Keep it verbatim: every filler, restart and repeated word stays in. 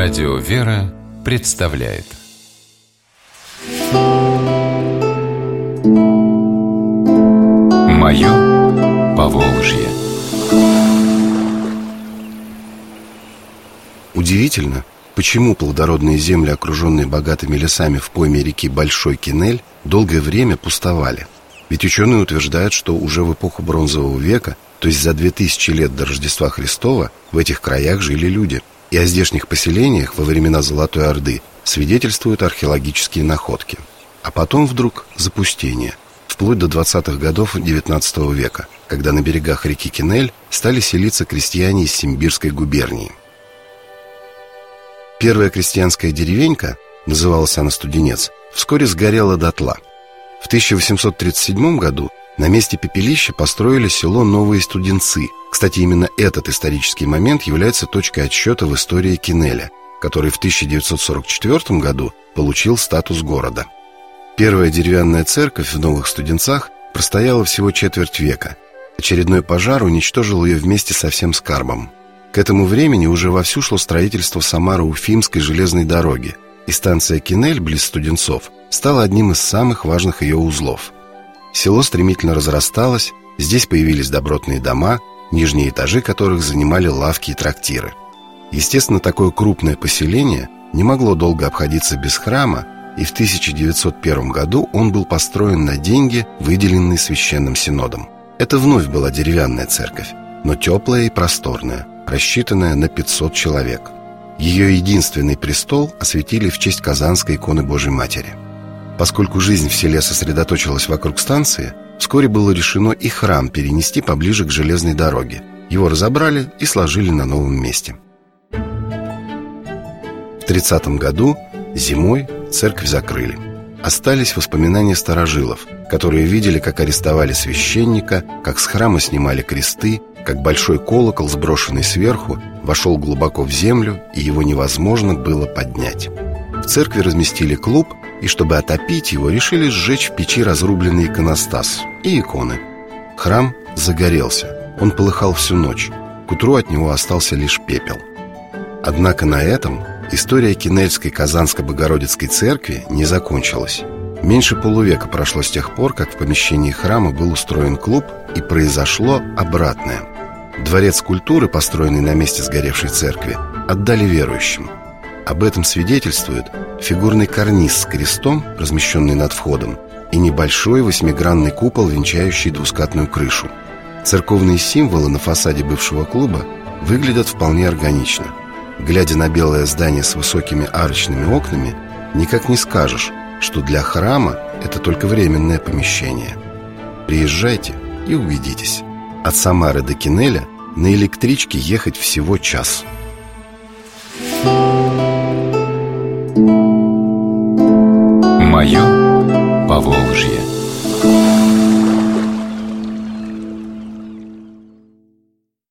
Радио «Вера» представляет «Мое Поволжье». Удивительно, почему плодородные земли, окруженные богатыми лесами в пойме реки Большой Кинель, долгое время пустовали. Ведь ученые утверждают, что уже в эпоху Бронзового века, то есть за две тысячи лет до Рождества Христова, в этих краях жили люди. И о здешних поселениях во времена Золотой Орды свидетельствуют археологические находки. А потом вдруг запустение, вплоть до двадцатых годов девятнадцатого века, когда на берегах реки Кинель стали селиться крестьяне из Симбирской губернии. Первая крестьянская деревенька, называлась она Студенец, вскоре сгорела дотла. В тысяча восемьсот тридцать седьмом году на месте пепелища построили село Новые Студенцы. Кстати, именно этот исторический момент является точкой отсчета в истории Кинеля, который в тысяча девятьсот сорок четвёртом году получил статус города. Первая деревянная церковь в Новых Студенцах простояла всего четверть века. Очередной пожар уничтожил ее вместе со всем скарбом. К этому времени уже вовсю шло строительство Самаро-Уфимской железной дороги, и станция Кинель близ Студенцов стала одним из самых важных ее узлов. Село стремительно разрасталось, здесь появились добротные дома, нижние этажи которых занимали лавки и трактиры. Естественно, такое крупное поселение не могло долго обходиться без храма, и в тысяча девятьсот первом году он был построен на деньги, выделенные Священным Синодом. Это вновь была деревянная церковь, но теплая и просторная, рассчитанная на пятьсот человек. Ее единственный престол осветили в честь Казанской иконы Божьей Матери. Поскольку жизнь в селе сосредоточилась вокруг станции, вскоре было решено и храм перенести поближе к железной дороге. Его разобрали и сложили на новом месте. В тридцатом году зимой церковь закрыли. Остались воспоминания старожилов, которые видели, как арестовали священника, как с храма снимали кресты, как большой колокол, сброшенный сверху, вошел глубоко в землю, и его невозможно было поднять. В церкви разместили клуб, и чтобы отопить его, решили сжечь в печи разрубленный иконостас и иконы. Храм загорелся, он полыхал всю ночь. К утру от него остался лишь пепел. Однако на этом история Кинельской Казанско-Богородицкой церкви не закончилась. Меньше полувека прошло с тех пор, как в помещении храма был устроен клуб, и произошло обратное. Дворец культуры, построенный на месте сгоревшей церкви, отдали верующим. Об этом свидетельствует фигурный карниз с крестом, размещенный над входом, и небольшой восьмигранный купол, венчающий двускатную крышу. Церковные символы на фасаде бывшего клуба выглядят вполне органично. Глядя на белое здание с высокими арочными окнами, никак не скажешь, что для храма это только временное помещение. Приезжайте и убедитесь. От Самары до Кинеля на электричке ехать всего час. «Мое Поволжье».